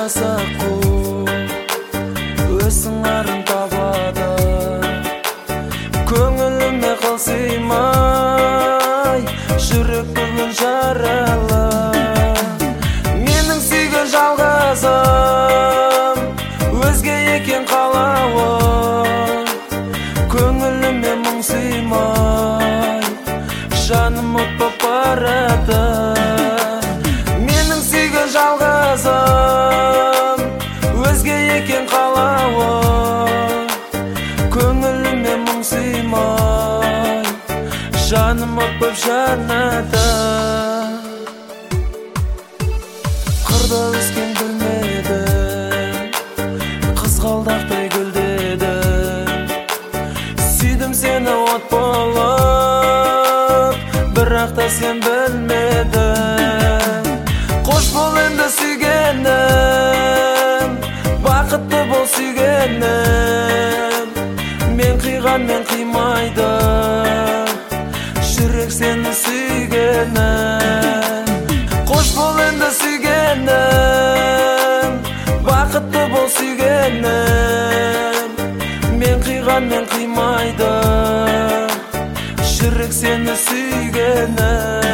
жасақу өз сыңарын табады, көңіліме қыл сыймай, жүрек бүгін жаралы. Менің сүйген жалғызым өзге екен қалауы, көңіліме мұң сыймай, жаным от боп барады. Менің сүйген жалғызым өзге екен қалауы, көңіліме мұң сыймай, жаным от боп жанады. Қырда өскен білмедім, қызғалдақтай гүлдедім. Сүйдім сені от болып, бірақ та сен білмедің. Қош бол енді сүйгенім, бақытты бол сүйгенім. Мен қиған мен қимайды, жүрек сені сүйгенім. Қош бол енді сүйгенім, бақытты бол сүйгенім. Мен қиған мен қимайды, жүрек сені сүйгенім.